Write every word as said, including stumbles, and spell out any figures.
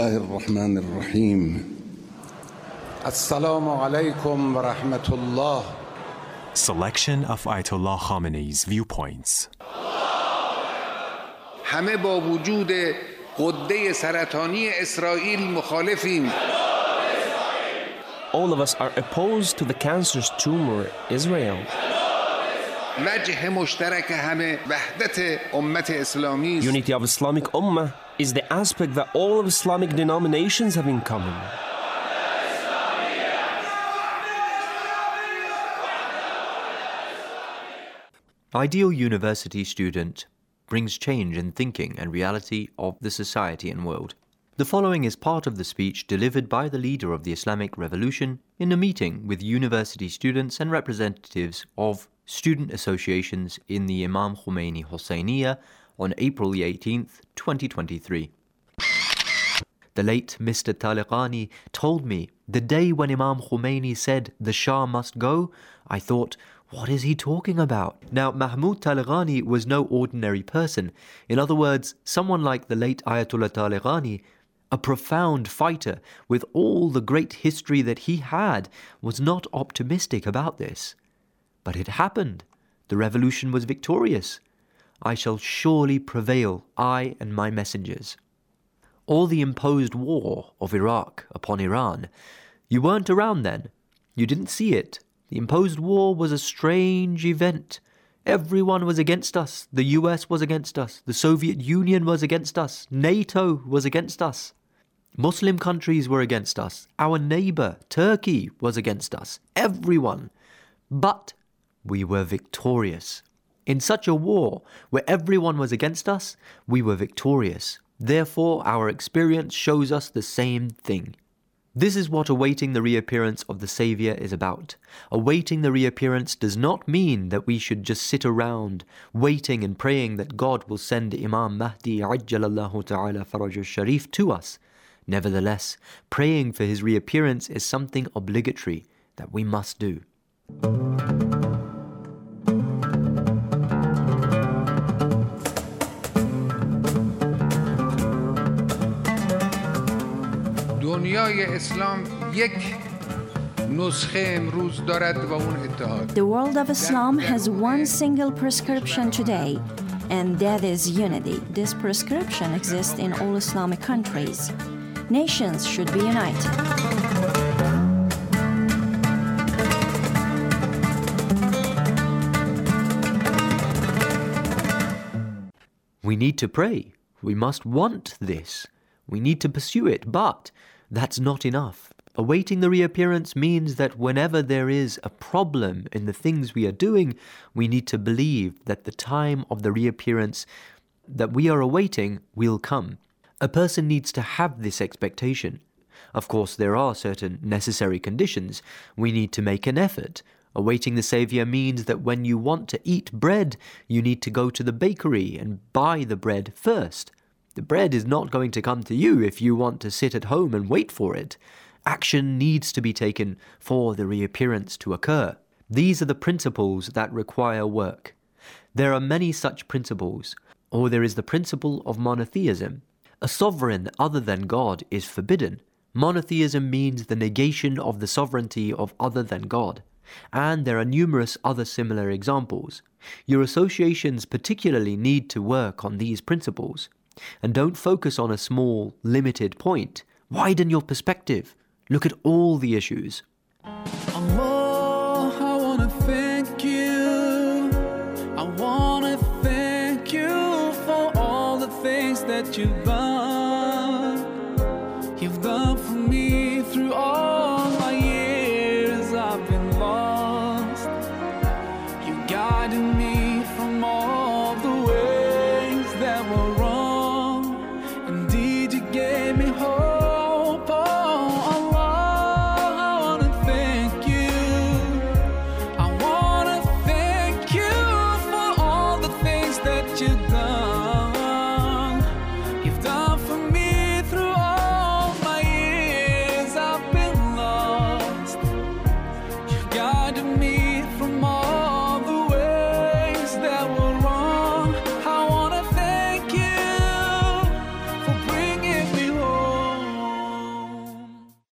الله الرحمن الرحيم السلام عليكم ورحمة الله. Selection of Ayatollah Khamenei's viewpoints. همه با وجود غده سرطانی اسرائیل مخالفیم. All of us are opposed to the cancerous tumor Israel. وجه مشترک همه وحدت امت اسلامی است. Unity of Islamic Ummah is the aspect that all of Islamic denominations have in common. Ideal university student brings change in thinking and reality of the society and world. The following is part of the speech delivered by the leader of the Islamic Revolution in a meeting with university students and representatives of student associations in the Imam Khomeini Hosseiniya on April the eighteenth, twenty twenty-three. The late Mister Taleghani told me the day when Imam Khomeini said the Shah must go, I thought, what is he talking about? Now, Mahmoud Taleghani was no ordinary person. In other words, someone like the late Ayatollah Taleghani, a profound fighter with all the great history that he had, was not optimistic about this. But it happened. The revolution was victorious. I shall surely prevail, I and my messengers. All the imposed war of Iraq upon Iran, you weren't around then. You didn't see it. The imposed war was a strange event. Everyone was against us. The U S was against us. The Soviet Union was against us. NATO was against us. Muslim countries were against us. Our neighbor, Turkey, was against us. Everyone. But we were victorious. In such a war, where everyone was against us, we were victorious. Therefore, our experience shows us the same thing. This is what awaiting the reappearance of the Saviour is about. Awaiting the reappearance does not mean that we should just sit around, waiting and praying that God will send Imam Mahdi Ajjalallahu Ta'ala Faraj al-Sharif to us. Nevertheless, praying for his reappearance is something obligatory that we must do. دنیای اسلام یک نسخه امروز دارد و اون اتحاد. The world of Islam has one single prescription today, and that is unity. This prescription exists in all Islamic countries. Nations should be united. We need to pray. We must want this. We need to pursue it, but that's not enough. Awaiting the reappearance means that whenever there is a problem in the things we are doing, we need to believe that the time of the reappearance that we are awaiting will come. A person needs to have this expectation. Of course, there are certain necessary conditions. We need to make an effort. Awaiting the Saviour means that when you want to eat bread, you need to go to the bakery and buy the bread first. The bread is not going to come to you if you want to sit at home and wait for it. Action needs to be taken for the reappearance to occur. These are the principles that require work. There are many such principles, or there is the principle of monotheism. A sovereign other than God is forbidden. Monotheism means the negation of the sovereignty of other than God. And there are numerous other similar examples. Your associations particularly need to work on these principles. And don't focus on a small, limited point. Widen your perspective. Look at all the issues. Allah, I want to thank you. I want to thank you for all the things that you've done. You've done for me through all my years I've been lost. You guided me